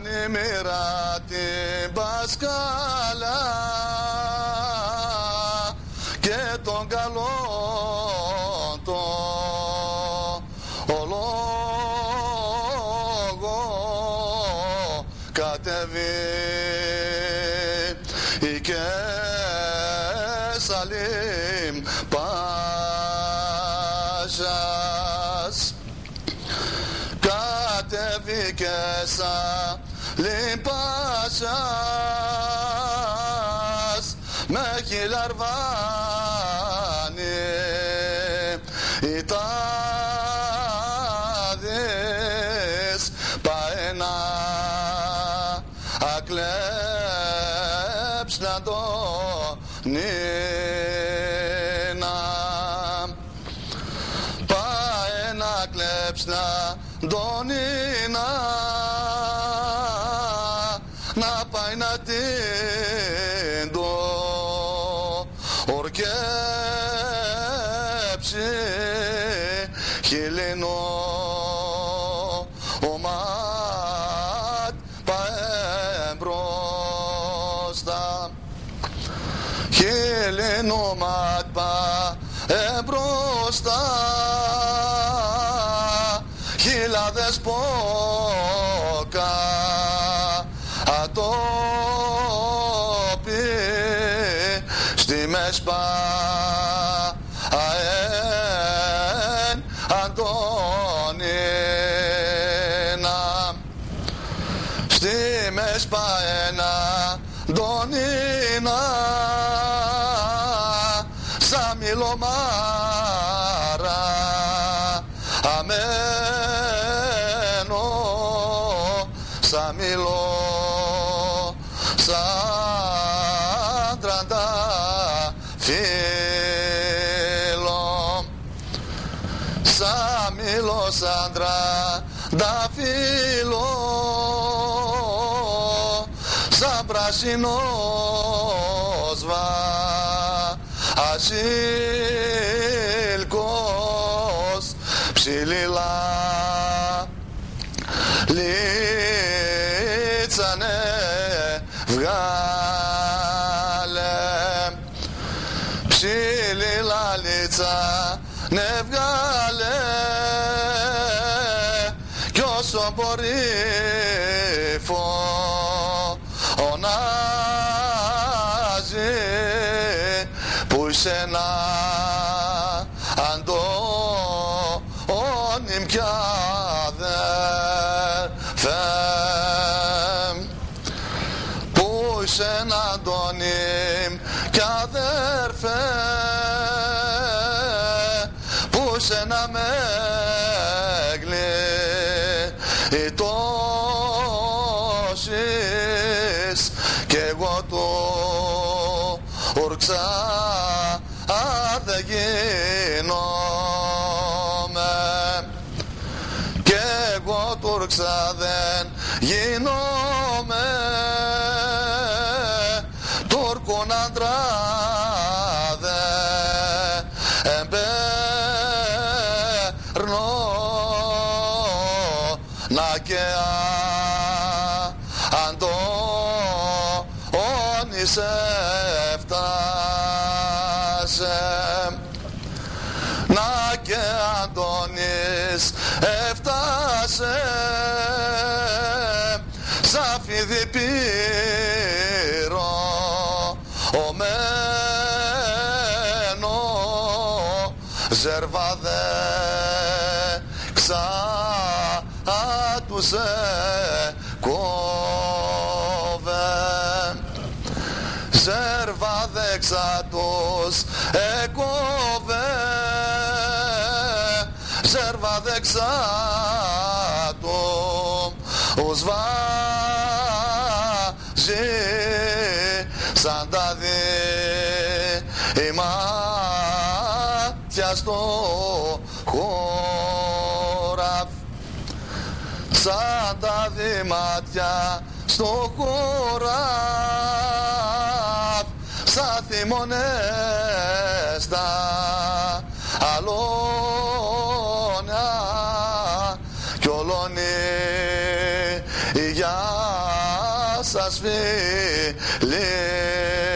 η μοίρα την πασκάλα και τον καλό το ο λόγο κατεβεί η Κεσαλήμ Πάσας κατεβεί Κεσαλήμ Πάσας με χιλιαρβάνι οι τάδες πάει να ακλέψ να τον νίνα πάει να κλέψ να τον νίνα να πάει να την το ορκέψει χιλινό ο ματ πάει μπροστά χιλινό ματ πάει μπροστά χιλιάδες πόκα ατόπι στη μεσπά αέν Αντώνινα στη μεσπά αέν Αντώνινα σαν μιλομάρα αμένο σαν μιλό σαν τρανταφύλλο σαν μιλό σαν τρανταφύλλο σαν πράσινος βασίλκος ψιλιλά λίτσανε βγάλε ψιλιλά λίτσανε βγάλε κι όσο μπορεί φωνάζει που είσαι να Αντώνη κι αδερφέ που είσαι να Αντώνη κι αδερφέ που είσαι να γλιτώσεις κι εγώ του ουρξά δεν γίνομαι κι εγώ του ουρξά δεν γίνομαι Τούρκον άντρα δεν εμπέρνω να και Αντώνη σε έφτασε να και Αντώνης έφτασε σαν φίδι πύρο ομένο ζερβαδέ ξα τους κόβε ζερβαδέ ξα τους εκόβε ζερβαδέ ξα τους βάζει σαν τα δει η μάτια στο χωράφ σαν τα δει μάτια στο χωράφ σαν θυμώνες στα αλόνια κι ολώνει η γιά σας φίλε.